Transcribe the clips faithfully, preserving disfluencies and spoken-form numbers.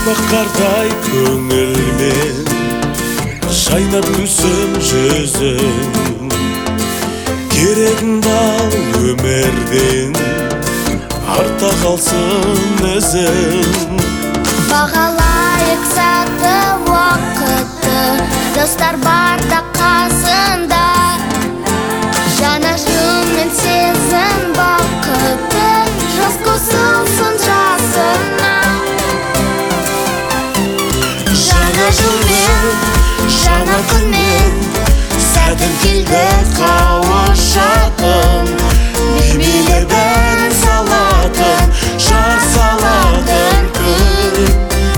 қардай көңілмен жайнап күлсін жүзің, керегіңді ал өмірден, артта қалсын ізің. Бағалайық сәтті уақытты, достар барда қасында, жана жөнмен сезін бақытты, жас қосылсын жасына. Жана жылмен, жана күнмен, сәтін келді қауышатын, бейбілебен салатын, жар салатын күн.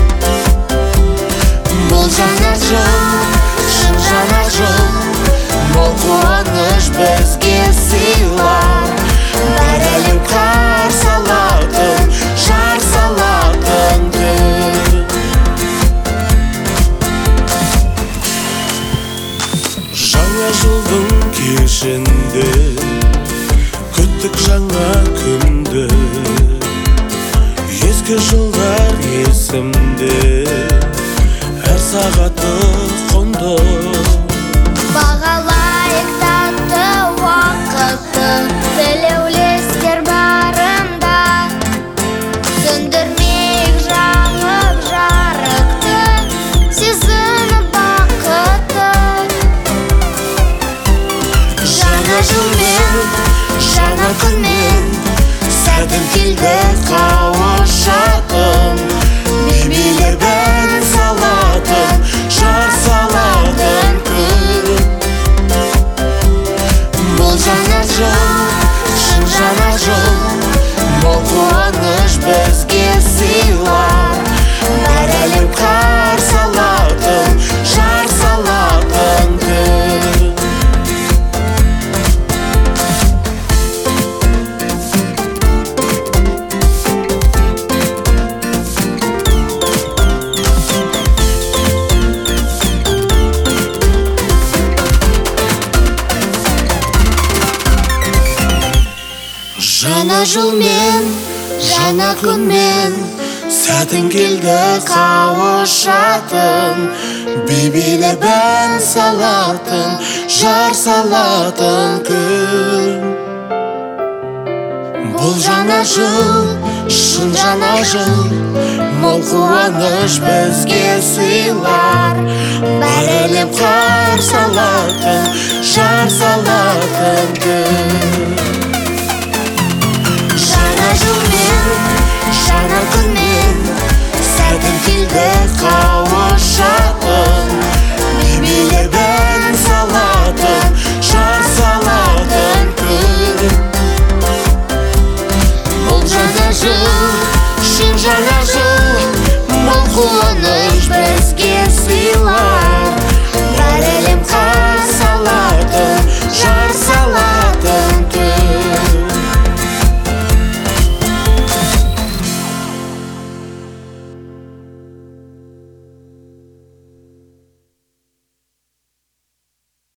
Бұл жаңа жыл, шын жаңа жыл, мол қуаныш бізге сыйлар, бар әлем қарсы алатын, жар салатын күн. Жаңа жылдың кешінде күттік жаңа күнді, ескі жылдар есімде, әр сағаты құнды. Бағалайық татты уақытты, тілеулестер барында, сөндірмейік жағып жарықты, сезініп бақытты. Жаңа жылмен, жаңа күнмен, сәтін келді қауышатын, бейбілебен салатын, жар салатын күн. Бұл жаңа жыл, шын жаңа жыл, мол қуаныш бізге сыйлар, бар әлем қарсы алатын, жар салатын күн. Жаңа жылмен, жаңа күнмен, сәтін келді қауышатын, бейбілебен салатын, жар салатын күн. Бұл жаңа жыл, шын жаңа жыл, мол қуаныш бізге сыйлар, бар әлем қарсы алатын, жар салатын күн.